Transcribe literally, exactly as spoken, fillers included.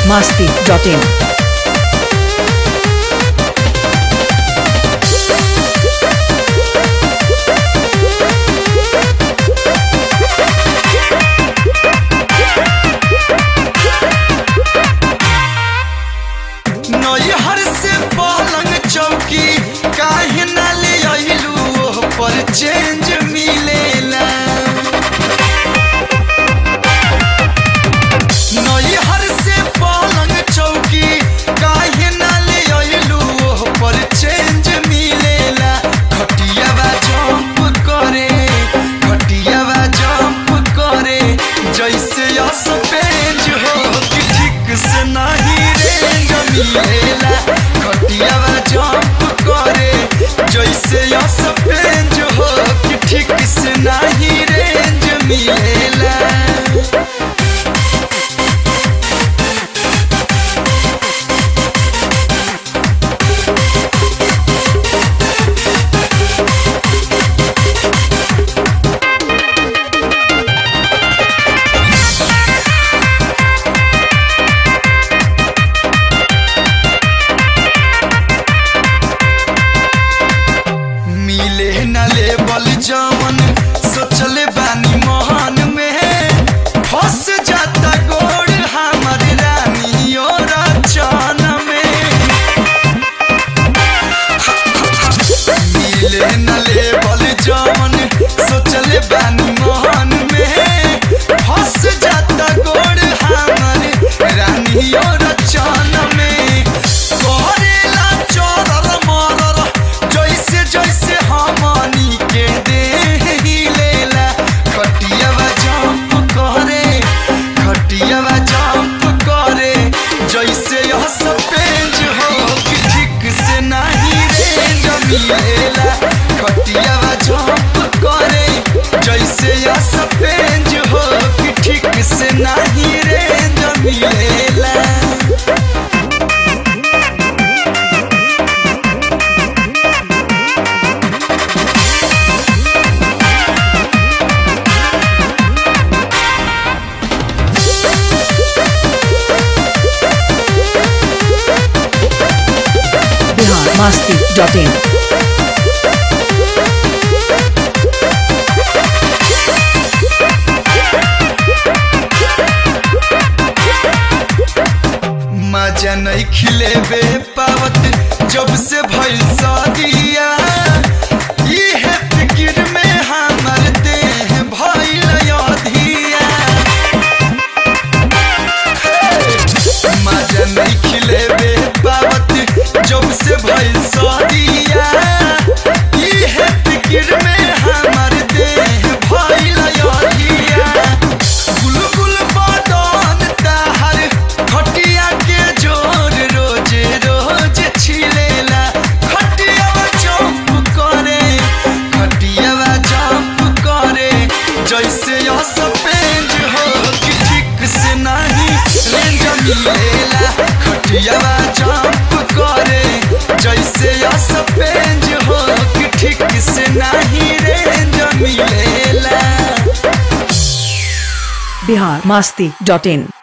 masti dot in. नैहर से पलंग चौकी काहे ना ले आइलू ओह पर चेंज मिलेला। नैहर से पलंग चौकी काहे ना ले आइलू ओह पर चेंज मिलेला। खटियावा जंप करे खटियावा जंप करे जैसे असपेंज हो कि ठीक से नहीं रेंज मिलेला। खटियावा जंप करे जैसे असपेंज हो कि ठीक से नहीं रेंज मिलेला। जवन सोचले बानी मोहन में फंस जाता गोड़ हमर रानी और चन में। मिले न लेबल जवन सोचले बानी मोहन में फंस जाता गोड़ हमर रानी और चन में। करेला चरर मरर जैसे जैसे हमनी के जैसे यह सपेंज हो कि ठीक से नहीं रेंज मिलेला। खटियावा जंप करे जैसे यह सपेंज हो कि ठीक से नहीं रेंज मिलेला। masti dot in. मजा नहीं खिलेबे पावत जब से भइल शादिया। इहे फिकिर में हमर देह भइल अधिया। मजा नहीं खिलेबे पावत जब से भइल शादिया। इहे फिकिर में हमर देह भइल अधिया। गुलगुल बदन ताहर खटिया के जोर रोजे रोज छिलेला। खटियावा जंप करे खटियावा जंप करे जैसे असपेंज हो कि ठीक से नहीं रेंज मिलेला। खटियावा जंप करे जैसे असपेंज हो कि ठीक से नहीं रेंज मिलेला। Bihar masti dot in.